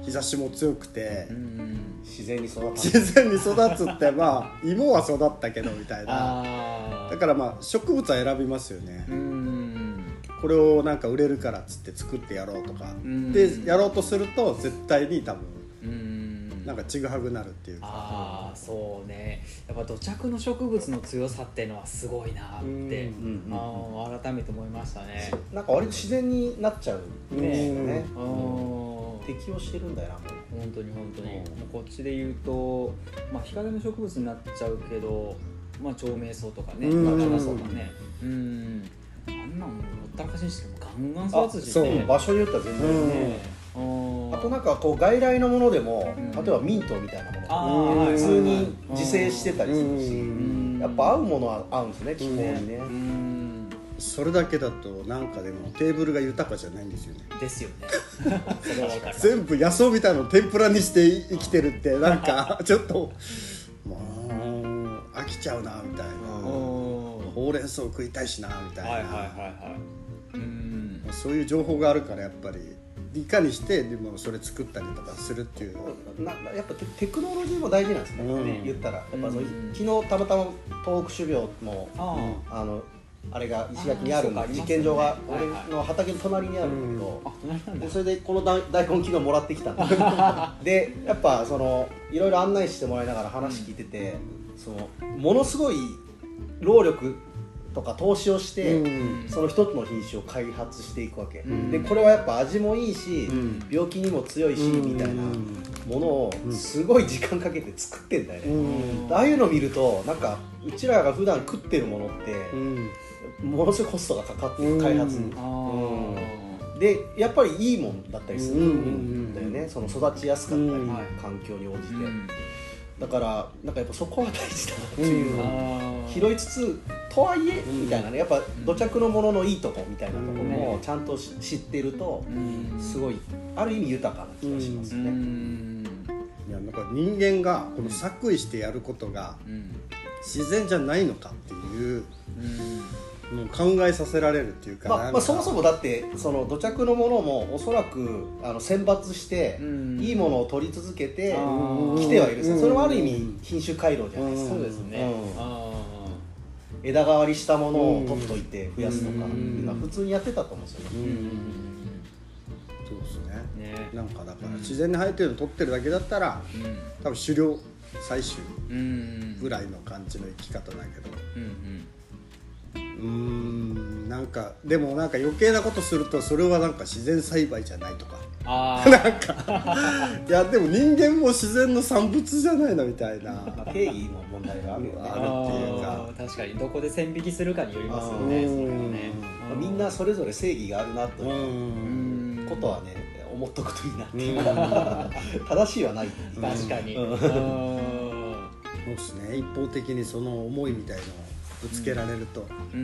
日差しも強くて、 うん、 自然に育つ自然に育つってまあ芋は育ったけどみたいな。だからまあ植物は選びますよね。うん、これをなんか売れるからっつって作ってやろうとか、うん、でやろうとすると絶対に多分、うん、なんかちぐはぐなるっていうか。 ああそうね、やっぱ土着の植物の強さっていうのはすごいなって、うんうんうん、あ改めて思いましたね。 なんか割と自然になっちゃうね、うんね、うん、適応してるんだよなもう本当に本当に、うん、こっちで言うと、まあ、日陰の植物になっちゃうけど、まあ、長命草とかね、 うん、 長草とかね、うん、あんなんもほったらかしにしてもガンガン育つしね。 場所によっては全然ね、うん、あとなんかこう外来のものでも、うん、例えばミントみたいなもの、うん、普通に自生してたりするし、うん、やっぱ合うものは合うんですね、気候にね、うん、 それだけだとなんかでもテーブルが豊かじゃないんですよね。 ですよねそれは分かる。 全部野草みたいなのを天ぷらにして生きてるってなんかちょっともう飽きちゃうなみたいな、ほうれん草食いたいしなみたいな、はいはいはいはい、うん、そういう情報があるからやっぱりいかにしてでもそれ作ったりとかするっていうなやっぱテクノロジーも大事なんですね、うん、言ったらやっぱそ、うん、昨日たまたま東北種苗の、うん、あのあれが石垣にある実験場が俺の畑の隣にあるんだけど、でそれでこの大根昨日もらってきたんだでやっぱそのいろいろ案内してもらいながら話聞いてて、そのものすごい労力とか投資をして、うん、その一つの品種を開発していくわけ、うん、でこれはやっぱ味もいいし、うん、病気にも強いし、うん、みたいなものをすごい時間かけて作ってんだよね、うん、ああいうのを見るとなんかうちらが普段食ってるものって、うん、ものすごいコストがかかってる開発に、うんうん、でやっぱりいいもんだったりするんだよね、その育ちやすかったり、うん、環境に応じて、うん、だからなんかやっぱそこは大事だなっていう、うん、拾いつつとはいえ、うん、みたいなね、やっぱ土着のもののいいとこみたいなところもちゃんと知ってると、うん、すごいある意味豊かな気がしますね、うん、 いやなんか人間がこの作為してやることが自然じゃないのかっていう、うん、もう考えさせられるっていうか、 まあまあ、そもそもだってその土着のものもおそらくあの選抜して、うん、いいものを取り続けてきてはいる、うん、それはある意味品種改良じゃないですか、 そうですね、 うん、あ枝代わりしたものを取っといて増やすとかっていうのは普通にやってたと思うんですよね、うんうん、 そうですね、ね、なんかだから自然に生えてるの取ってるだけだったら、うん、多分狩猟採集ぐらいの感じの生き方だけど、うんうんうーんなんかでもなんか余計なことするとそれはなんか自然栽培じゃないとかあなんかいやでも人間も自然の産物じゃないのみたいな定義の問題があるよねあるっていうか確かにどこで線引きするかによりますよね、それはねみんなそれぞれ正義があるなということはね思っとくといいなっていう正しいはないっていう確かにそうですね、一方的にその思いみたいなぶつけられると、うん、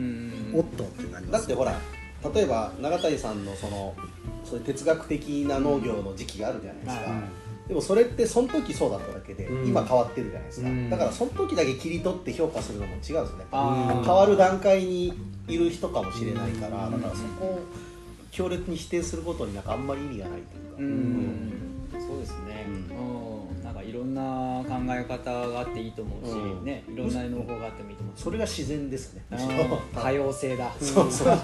おっとってなります、ね、 だってほら例えば永谷さんのそのそういう哲学的な農業の時期があるじゃないですか、うん、でもそれってその時そうだっただけで、うん、今変わってるじゃないですか、うん、だからその時だけ切り取って評価するのも違うんですよね、うん、変わる段階にいる人かもしれないから、うん、だからそこを強烈に否定することになんかあんまり意味がないというか、 うんうん、そうですね、うんいろんな考え方があっていいと思うし、うんね、いろんな農法があってもいいと思うし、 それが自然ですね多様性だそうそう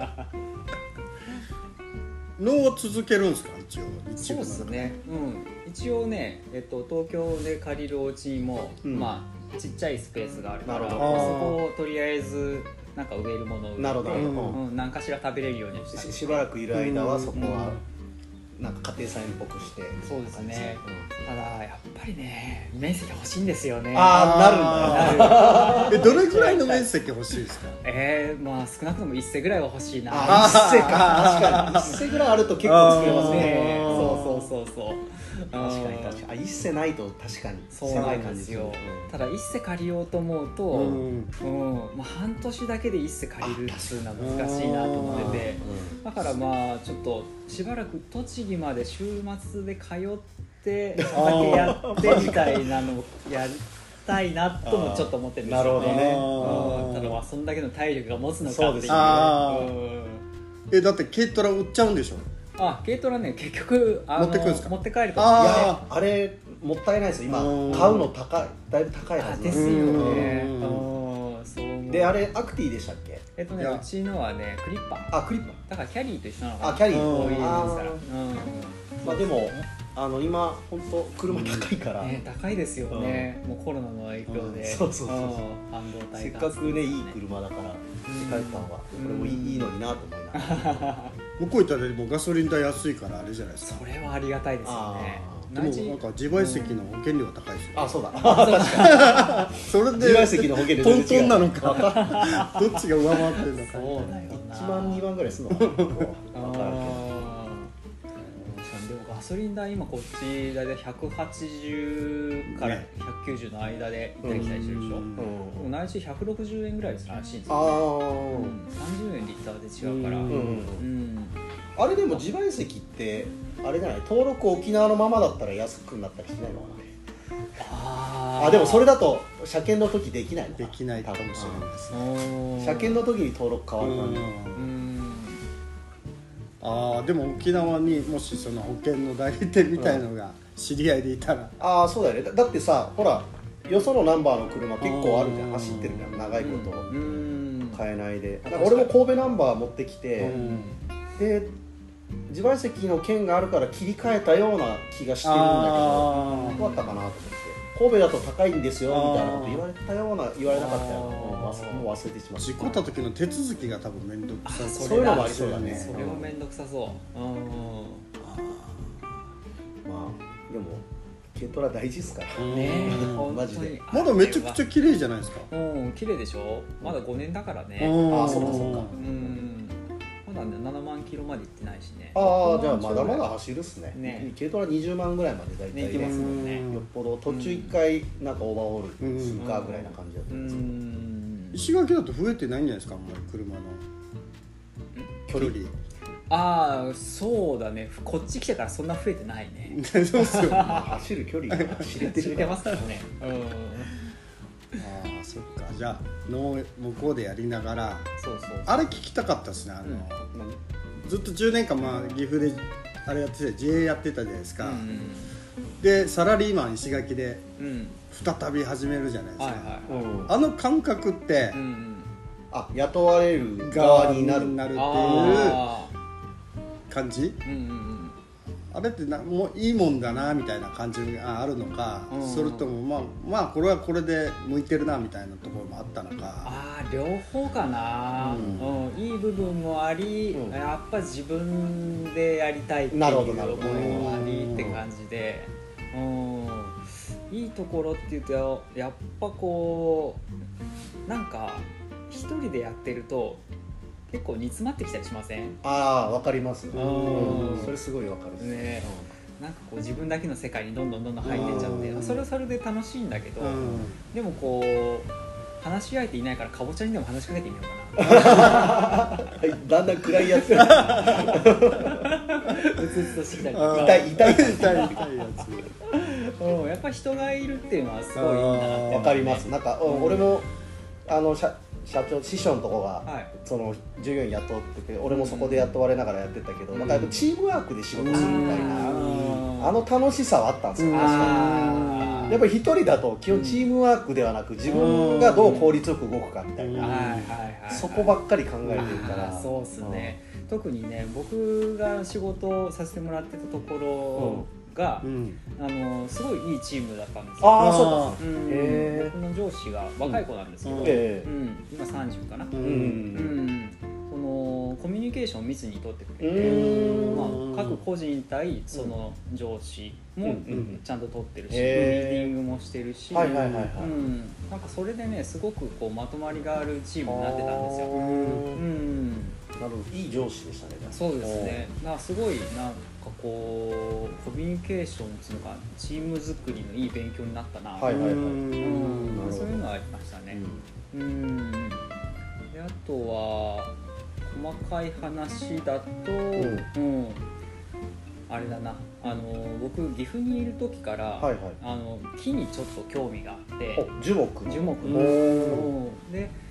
農を続けるんですか一応そうですね、うん、一応ね、えっと、東京で借りるお家も、うん、まあちっちゃいスペースがあるからそこをとりあえずなんか植えるものを植えてなるほど、うんうん、何かしら食べれるようにしてし, しばらくいる間はそこは、うん、なんか家庭菜園っぽくしてそうですね、うん、ただやっぱりね面積欲しいんですよね。 ああなるんだえどれぐらいの面積欲しいですか。 えー、まあ少なくとも一世ぐらいは欲しいな。 あ一世か確かに一世ぐらいあると結構作れますね。 そうそうそうそう確かに確かにあ一世ないと確かに狭い感じですよ、うん、ただ一世借りようと思うと、うんうんまあ、半年だけで一世借りるっていうのは難しいなと思ってて、だからまあちょっとしばらく栃木まで週末で通ってだけやってみたいなのをやりたいなともちょっと思ってるんですよね。なるほどね、うん、ただまあそんだけの体力が持つのかっていう。 そうですね、うん、えだって軽トラ売っちゃうんでしょ。 あ軽トラね結局あの持ってくんですか？ 持って帰るとあーいやあれもったいないですよ今うん買うの高いだいぶ高いはずなんあですよねうんうんそう思うであれアクティでしたっけ？ えっとねいやうちのはねクリッパーあクリッパだからキャリーと一緒なのかなあキャリーこういうあやつからーうんまあでもあの今本当車高いから、 ね、高いですよね、もうコロナの影響で、 うんそうそうそうそうん半導体がせっかくねいい車だから世界観はこれもいいいいのになと思いながら向こう行ったらでもガソリン代安いからあれじゃないですか。 それはありがたいですよねでもなんか自賠責の保険料が高いですよ、 あそうだ確かにそれで自賠責の保険料トントンなのわかかどっちが上回ってるのか。 そうだよないちまんにまんぐらいするのかな分からんけどあーでもガソリン代今こっち大体ひゃくはちじゅうからひゃくきゅうじゅうの間で行ったり来たりしてるでしょ、 うんでも内地ひゃくろくじゅうえんぐらいするらしいんですあよ、 ーうん、さんじゅうえんリッターで違うからうんうんうんうんあれでも自賠責ってあれじゃない登録沖縄のままだったら安くなったりしないのかあなあでもそれだと車検の時できないのかできないかもしれないですね。 れ車検の時に登録変わるから、 うんうんああでも沖縄にもしその保険の代理店みたいのが知り合いでいたら、 ああそうだよねだだってさほらよそのナンバーの車結構あるじゃんうん走ってるじゃん長いことうん買えないでうんなんか俺も神戸ナンバー持ってきて、 うんで自賠責の件があるから切り替えたような気がしてるんだけどあどうだったかなと思って神戸だと高いんですよみたいなこと言われたような言われなかったようなあーもう忘もう忘れてしまった事故った時の手続きが多分面倒くさい。 あそういうのもありそうだねそれも面倒くさそううんまあでも軽トラ大事ですからうんねえうん本当にマジでまだめちゃくちゃ綺麗じゃないですか。 うん綺麗でしょまだごねんだからねああそうかそうかうんまだねななまんキロまで行ってないしねああじゃあまだまだ走るっすねね軽トラにじゅうまんぐらいまで大体ね行きますもんねうんよっぽど途中一回なんかオーバーオールするかぐらいな感じだったうんですけどん石垣だと増えてないんじゃないですか、あんまり車の距離。 ああそうだねこっち来てからそんな増えてないねそうっすよ。あ走る距離が知れて知れるてますからねうんあそっか。じゃあの向こうでやりながらそうそうあれ聞きたかったですね。あの、 何ずっとじゅうねんかん、まあ、岐阜であれやってて ジェーエー やってたじゃないですか、 うんでサラリーマン石垣でうん再び始めるじゃないですか、 はいはいはいうんあの感覚ってうんうんあ雇われる側になるなるっていうあ感じーうんうんうんあれってなもういいもんだなみたいな感じがあるのか、 うんそれともまあまあこれはこれで向いてるなみたいなところもあったのか。 あー両方かな、 うんうんいい部分もあり、 うんやっぱ自分でやりたいっていうなるほ思いどなるほどもありって感じで、うん、いいところっていうとやっぱこうなんか一人でやってると結構煮詰まってきたりしませんああわかりますんうんそれすごいわかるねなんかこう自分だけの世界にどんどんどんどん入ってっちゃってうんそれはそれで楽しいんだけど、 うんでもこう話し合えていないからかぼちゃにでも話しかけてみようかなうんだんだん暗いやつうつうつとしてきたりとか痛い痛い痛い痛いやつうんやっぱ人がいるっていうのはすごいいいなって思うねわかりますなんか、うん俺もあの社社長師匠のとこが、 はいその従業員雇ってて俺もそこで雇われながらやってたけど、なんかやっぱチームワークで仕事するみたいな、 うんあの楽しさはあったんですよ、 うん確かあにやっぱり一人だと基本チームワークではなく自分がどう効率よく動くかみたいな、 はいはいはいはいそこばっかり考えてるから、 あーそうっすね、特にね僕が仕事をさせてもらってたところが、 うんあのすごいいいチームだったんですよああそううんへー僕の上司が若い子なんですけど、 うんだえうん今さんじゅうかな、 うえうんうんそのコミュニケーションを密に取ってくれうて、 んまあ、各個人対その上司もうんうんちゃんと取ってるし、 へーミーティングもしてるし、 はいはいはいはい、 うん、なんかそれでねすごくこうまとまりがあるチームになってたんですよ。 ううんん、 なるほどいい上司でしたねじゃあそうですね。なんかすごいなんかこうコミュニケーションっていうのがチーム作りのいい勉強になったな。 はいはいはいうんなるほどそういうのはありましたね。 ううん。であとは細かい話だと、うん、あれだな。あの僕岐阜にいる時から、 はいはいあの木にちょっと興味があって。 お樹木の樹木の、 おーうんで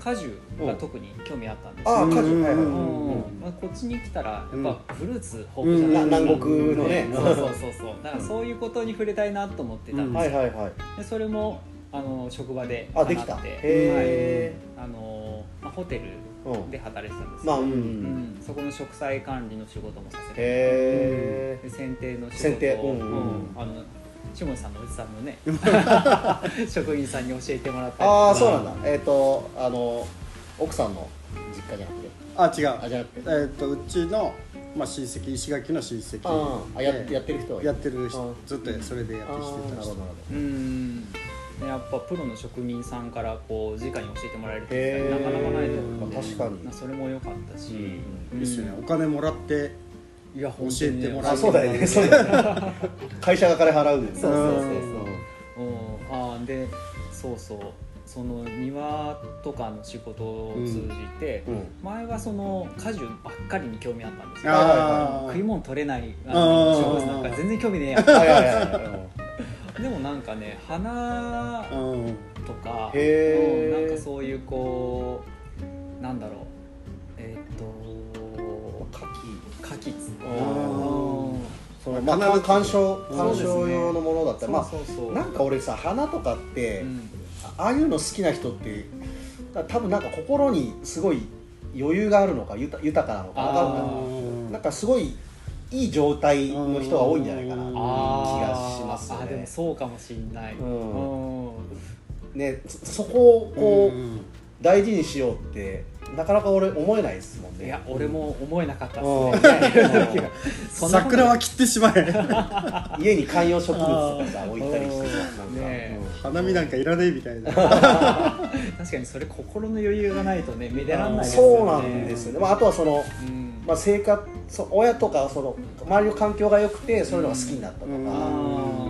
果樹が特に興味あったんですよ。 ああ果樹、はいはい、 うんまあ、こっちに来たらやっぱフルーツ豊富じゃないですか、 南国のね、 そうそうそうそうだからそういうことに触れたいなと思ってたんですよ、 はいはいはい、 でそれもあの職場であできた、へはい、あのまあ、ホテルで働いてたんですけど、 まあうんうんうん、そこの植栽管理の仕事もさせてへで剪定の仕剪定、 事を、 うんうん、 あの下地さんのおじさんのね職員さんに教えてもらったりとか。 ああそうなんだ、えっ、ー、とあの奥さんの実家じゃなくてあ違うあじゃなくてえー、とうちの、まあ、親戚石垣の親戚ああややってる人はやってる人ずっとそれでやってきてた人うんやっぱプロの職人さんからこう直に教えてもらえるってなかなかないと思うので、 確かにそれも良かったし、 うん、ですよね、お金もらっていや教えてもらあそうだよねそうだよね会社が金払うんですそうそうそうそう、うん、あでそうそうその庭とかの仕事を通じて、うんうん、前はその果樹ばっかりに興味あったんですけど、食い物取れないあの植物なんか全然興味ねえやんでもなんかね花とか、うん、なんかそういうこうなんだろうえっ、ー、と果樹果樹そのまあ観賞観賞用のものだったら、まあなんか俺さ花とかって、うん、ああいうの好きな人って多分なんか心にすごい余裕があるのか豊かなのかな、なんかすごいいい状態の人が多いんじゃないかな気がしますよね。 あでもそうかもしんない、 うんね、そこをこう、うん、大事にしようってなかなか俺思えないですもんね。 いや俺も思えなかったですね桜は切ってしまえ家に観葉植物とかさ置いたりしてさ、 ね、花見なんかいらねえみたいな確かにそれ心の余裕がないとねめでらんないですよね。 そうなんですよね、まあ、あとはその、うんまあ、生活親とかその周りの環境が良くてそういうのが好きになったとか、うん、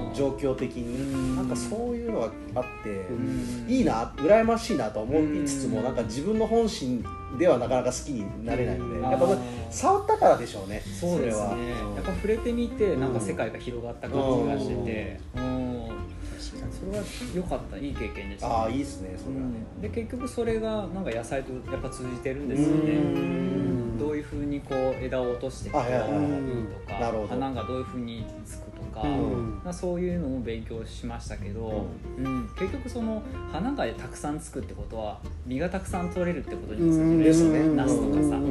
状況的に、うん、なんかそういうのがあって、うん、いいな羨ましいなと思いつつも、うん、なんか自分の本心ではなかなか好きになれないので、うん、やっぱ触ったからでしょうね。 そうですね、うん、やっぱ触れてみてなんか世界が広がった感じがしてて、うんうんそれは良かったいい経験でした、ね、 ああいいですねそれはね、 うん、で結局それがなんか野菜とやっぱ通じてるんですよね。うんどういうふうにこう枝を落としていくとか花がどういうふうにつくとか、うん、そういうのも勉強しましたけど、うんうん、結局その花がたくさんつくってことは実がたくさん取れるってことになるんですよね。ナスとかさ、うんうん、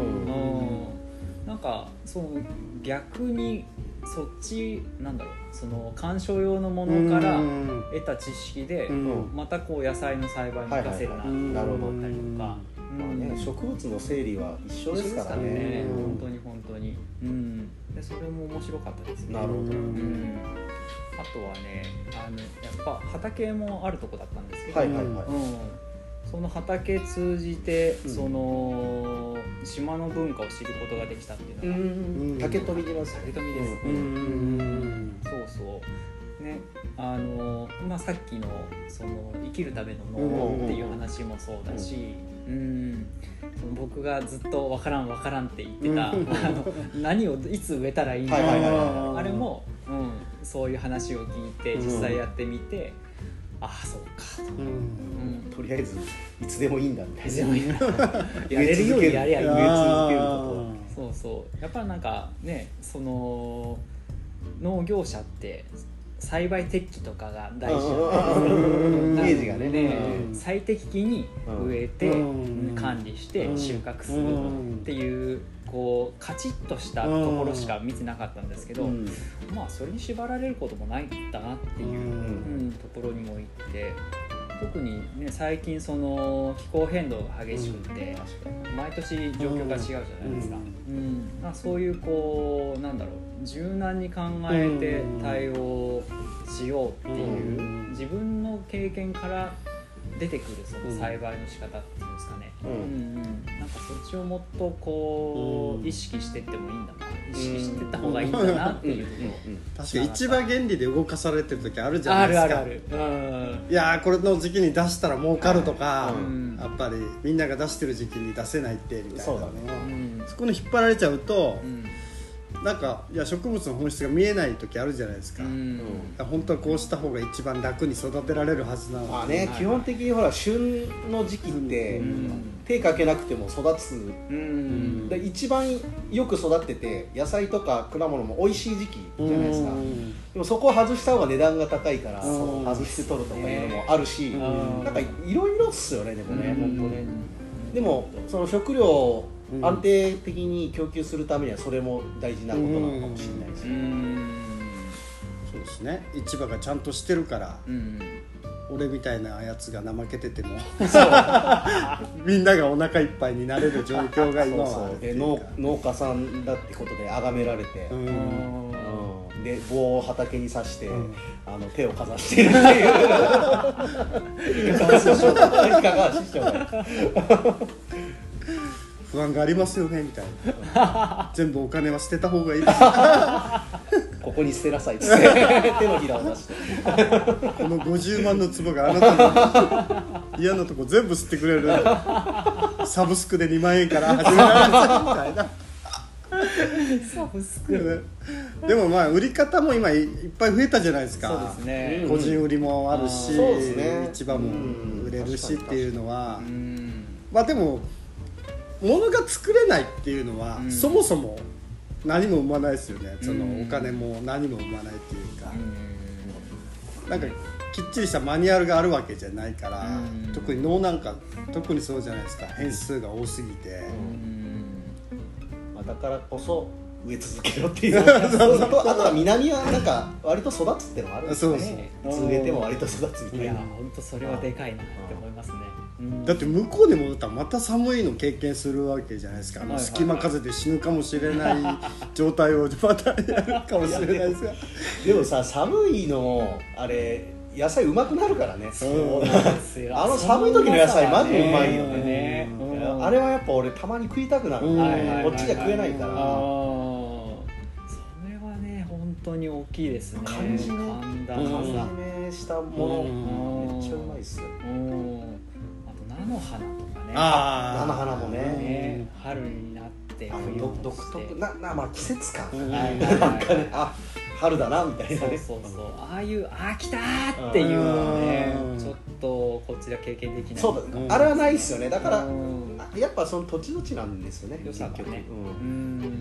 なんかその逆にそっちなんだろうその観賞用のものから得た知識でまたこう野菜の栽培に生かせるなと思ったりとか、 まあね、植物の整理は一緒ですからね。 ね本当に本当に、うん、でそれも面白かったですね。 なるほど、うん、 あとはねあのやっぱ畑もあるとこだったんですけど、 はいはいはい、うんその畑通じて、うん、その島の文化を知ることができたっていうのが、 うんうん、竹富島です。 竹富です、うんうん、そうそうねあの、まあ、さっきのその生きるための農法っていう話もそうだし、うんうん、その僕がずっと分からん分からんって言ってた、うん、あの何をいつ植えたらいいのか、はいはいはいはい、あれも、うん、そういう話を聞いて実際やってみて、うん、ああそうかと、うんうん、とりあえずいつでもいいんだみたいな。いつでもいいんだやれるようにやりゃ植え続けることそうそうやっぱりなんかねその農業者って栽培適期とかが大事なイメージがね、 ね最適期に植えて管理して収穫するっていうこうカチッとしたところしか見てなかったんですけど、うん、まあそれに縛られることもないんだなっていう、うん、ところにも行って特にね最近その気候変動が激しくて、うん、毎年状況が違うじゃないですか、うんうん、まあそういうこうなんだろう柔軟に考えて対応しようっていう、うん、自分の経験から出てくるその栽培の仕方っていうんですかね、うんうんうん、なんかそっちをもっとこう意識していってもいいんだな意識していった方がいいんだなっていうのを、うんうん、 確かに一番原理で動かされてる時あるじゃないですか。 あるあるある、うん、 いやこれの時期に出したら儲かるとか、うん、やっぱりみんなが出してる時期に出せないってみたいな、そうだね、うん、そこに引っ張られちゃうと、うん、 なんかいや植物の本質が見えない時あるじゃないですか、うん、本当はこうした方が一番楽に育てられるはずなので、 まあね、基本的にほら旬の時期って、うん、手かけなくても育つ、うん、で一番よく育ってて野菜とか果物も美味しい時期じゃないですか、うん、でもそこを外した方が値段が高いから、うん、外して取るとかいうのもあるし、うん、なんかいろいろっすよねでもね、うん、本当ね、でもその食料を安定的に供給するためにはそれも大事なことなのかもしれないですね、うん、 そうですね、市場がちゃんとしてるから、うん、俺みたいなやつが怠けててもみんながお腹いっぱいになれる状況が今はあるっていうか、 そうそうで 農, 農家さんだってことで崇められて、うんうん、で棒を畑に刺して、うん、あの手をかざしているっていういかが師匠だ不安がありますよねみたいな全部お金は捨てた方がいいですここに捨てなさいっつって手のひらを出してこのごじゅうまんの壺があなたの嫌なとこ全部吸ってくれるサブスクでにまんえんから始められるみたいなサブスクでもまあ売り方も今いっぱい増えたじゃないですか。 そうですね、 個人売りもあるし、 そうですね、 市場も売れるしっていうのは、まあでも物が作れないっていうのは、うん、そもそも何も生まないですよね、そのお金も何も生まないっていうか、うん、なんかきっちりしたマニュアルがあるわけじゃないから、うん、特に能なんか特にそうじゃないですか、変数が多すぎて、 うん、まあ、だからこそ植え続けろっていうそうそうそうあとは南はなんか割と育つっていうのがあるんですよね。いつ植えても割と育つみたいな。 いや本当それはでかいなって思いますね。 うん、だって向こうで戻ったらまた寒いの経験するわけじゃないですか、はいはいはい、隙間風で死ぬかもしれない状態をまたやるかもしれないですがでもさ、寒いのあれ野菜うまくなるからね。そうなんですよあの寒い時の野菜マジうまいよね、ね、うん、あれはやっぱ俺たまに食いたくなる、うん、こっちじゃ食えないから、あそれはね本当に大きいですね。 感じね、 寒暖差めしたもの、うん、めっちゃうまいっすよ、うん、 菜の花とかね、 あ菜の花もね、 ね、春になって冬独特なな、まあ、季節感、うん、なんかね、あ春だなみたいなね、 そうそうそう、ああいうあ来たーっていうのはねちょっとこっちでは経験できない。 そうだ、うん、あれはないっすよね。だから、うん、やっぱその土地土地なんですよね、 良さがね、 うん、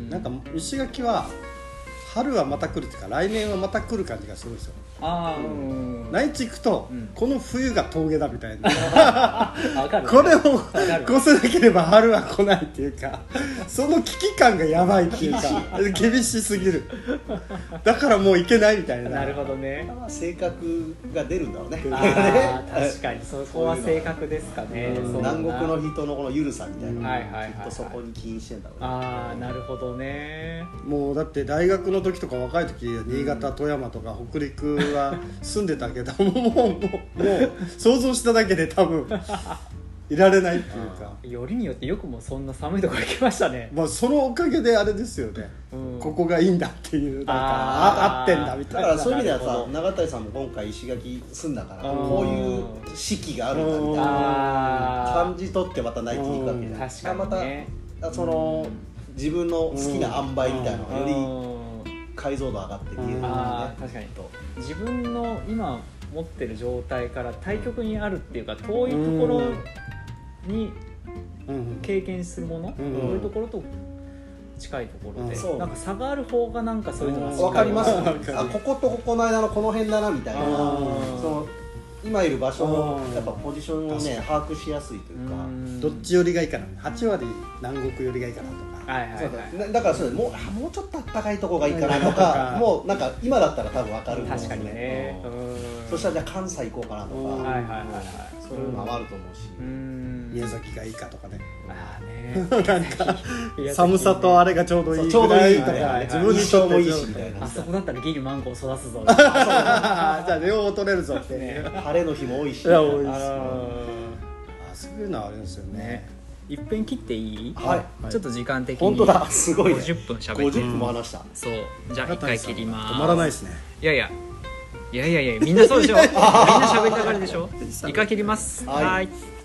なんか石垣は春はまた来るっていうか来年はまた来る感じがするんですよ。 あ、うん、 内地行くと、うん、この冬が峠だみたいなかるこれを越せなければ春は来ないっていうかその危機感がやばいっていうか厳しすぎるだからもう行けないみたいな。 なるほどね、 性格が出るんだろうね。 あ確かにそこは性格ですかね。 うん、南国の人のこの緩さみたいな、 はいはいはいはい、 きっとそこに起因してんだろうね。 ああなるほどね。 もうだって大学の時とか若い時新潟、富山とか北陸は住んでたけどもうもうもう想像しただけで多分いられないっていうか、 よりによってよくもそんな寒いところ行きましたね。 まあそのおかげであれですよね、うん、ここがいいんだっていうなんかあ合ってんだみたいな。 だからそういう意味ではさ、永谷さんも今回石垣住んだからこういう四季があるんだみたいな感じ取ってまた内地に行くわけじゃない。 確かにね、 またその自分の好きな塩梅みたいなのがより解像度上がって見える、ね、 あ確かにと自分の今持ってる状態から対極にあるっていうか遠いところに経験するもの、うん、そういうところと近いところで、うん、なんか差がある方がなんかそういうのが分かります、ね、あこことここの間のこの辺だなみたいな、その今いる場所のやっぱポジションをね把握しやすいというか、 どっち寄りがいいかな、はち割南国寄りがいいかなとか、 はいはいはい、 だからそうもうもうちょっと暖かいとこがいいかなとかもうなんか今だったら多分分かるんですよね。 確かにね、 うん、そしたらじゃあ関西行こうかなとか、はいはいはいはい、そういうのもあると思うし、 うん、宮崎がいいかとかね、 あねなんか寒さとあれがちょうどいいちょうどいいとか、 ね、 自分にちょうどいいしみたいな。 あそこだったらギリマンゴー育つぞじゃあ両方取れるぞって、ね、 晴れの日も多いし、 いや多いし、あそういうのはあるんですよね。 ね、一遍切っていい？ はい、 ちょっと時間的に本当だすごい、ね、 ごじゅっぷん喋ってごじゅっぷんも話した、うん、 そうじゃあ一回切ります。 止まらないですね。 いやいやいやいやいやみんなそうでしょみんな喋りたがるでしょ。一回切ります。はい、はい。